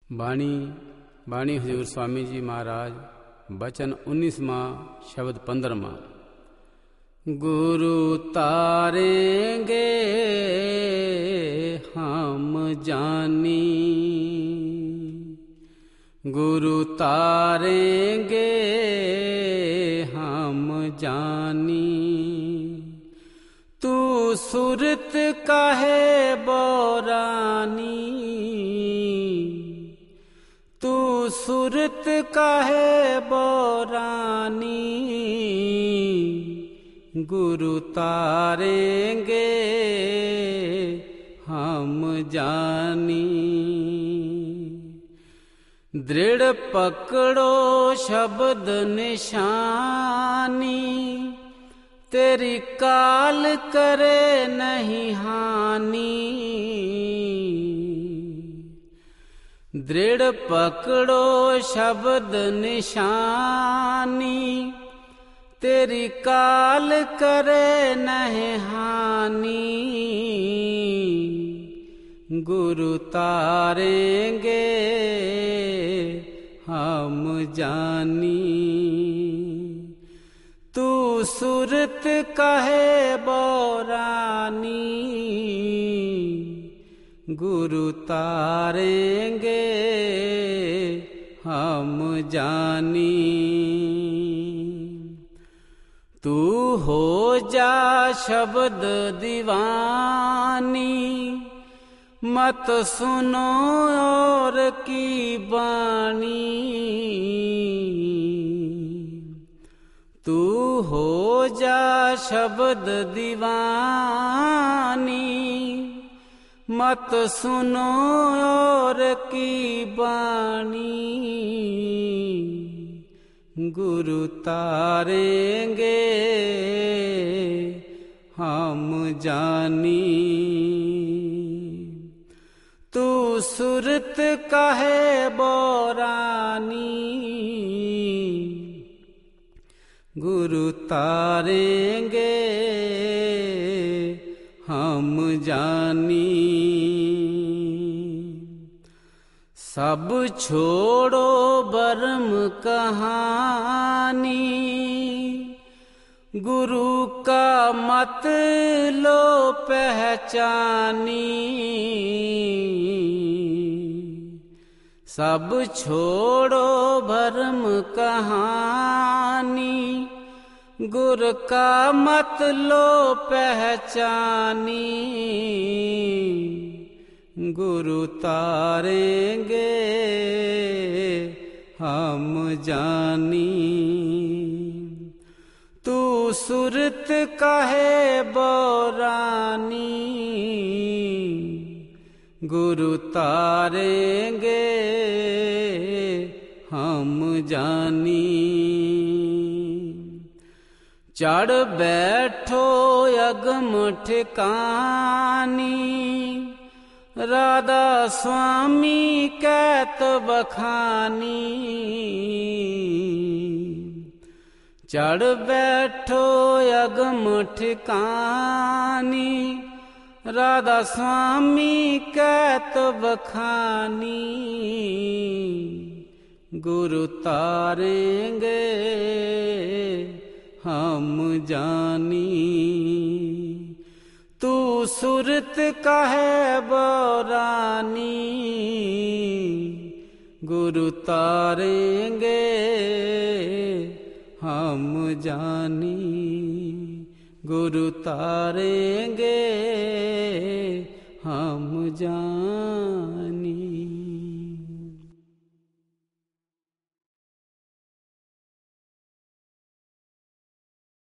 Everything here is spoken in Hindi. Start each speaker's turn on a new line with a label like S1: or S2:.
S1: बाणी बाणी हजूर स्वामी जी महाराज वचन 19वां शब्द 15वां। गुरु तारेंगे हम जानी, गुरु तारेंगे हम जानी, तू सुरत काहे बोरानी, तू सुरत काहे बोरानी, गुरु तारेंगे हम जानी। दृढ़ पकड़ो शब्द निशानी, तेरी काल करे नहीं हानि, दृढ़ पकड़ो शब्द निशानी, तेरी काल करे नहीं हानि, गुरु तारेंगे हम जानी, तू सुरत कहे बोरानी, गुरु तारेंगे हम जानी। तू हो जा शब्द दीवानी, मत सुनो और की बानी, तू हो जा शब्द दीवानी, मत सुनो और की बानी, गुरु तारेंगे हम जानी, तू सुरत काहे बोरानी, गुरु तारेंगे हम जानी। सब छोड़ो बरम कहानी, गुरु का मत लो पहचानी, सब छोड़ो भरम कहानी, गुरु का मत लो पहचानी, गुरु तारेंगे हम जानी, तू सुरत काहे बोरानी, गुरु तारेंगे हम जानी। चढ़ बैठो अगम ठिकानी, राधा स्वामी कैत बखानी, चढ़ बैठो अगम ठिकानी, राधा स्वामी कैत बखानी, गुरु तारेंगे हम जानी, तू सुरत काहे बोरानी, गुरु तारेंगे हम जानी, गुरु तारेंगे हम जानी।